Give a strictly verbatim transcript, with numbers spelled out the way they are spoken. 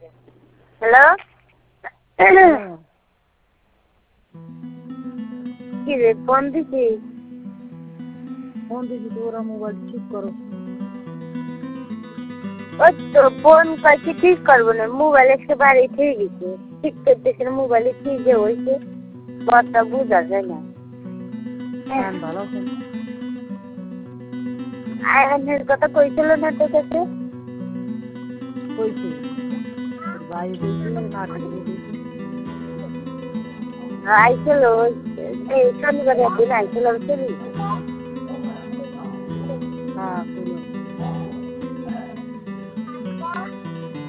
hello কি রে phone দিছি ফোন দিছি তো ওরা মোবাইল ঠিক করো ওই তো ফোন করছি ঠিক করবো না মোবাইল একেবারে ঠিক গেছে ঠিক করতেছে না মোবাইলে কি যে হয়েছে কথা বোঝা যায় না ভালো আছে আয়নের কথা কইছিল না তোর কাছে কইছে ভাই কইছে নাটক কইছে আইছিল এই শনিবার একদিন আইছিল চলি